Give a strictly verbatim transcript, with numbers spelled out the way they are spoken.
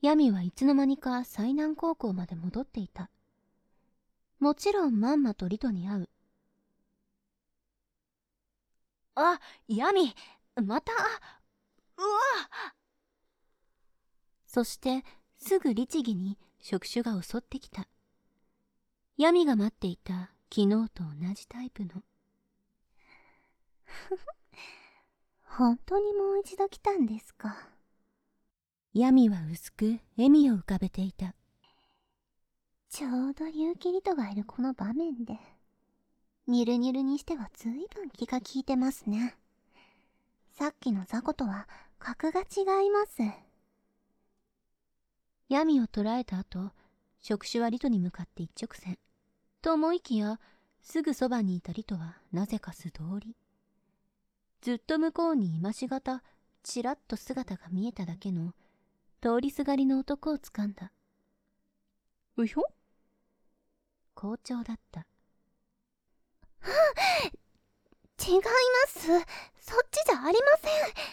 ヤミはいつの間にか最南高校まで戻っていた。もちろんまんまとリトに会う。 あ、ヤミ、また、うわ。 そしてすぐ律儀に触手が襲ってきた。ヤミが待っていた昨日と同じタイプの。 本当にもう一度来たんですか。 ヤミは薄く笑みを浮かべていた。 ちょうど結城リトがいるこの場面で、ニルニルにしてはずいぶん気が利いてますね。さっきの雑魚とは格が違います。 ヤミを捕らえた後、触手はリトに向かって一直線。と思いきや、すぐそばにいたリトはなぜか素通り。ずっと向こうに今しがた、ちらっと姿が見えただけの、通りすがりの男をつかんだ。 うひょ？ 校長だった。 違います。そっちじゃありません。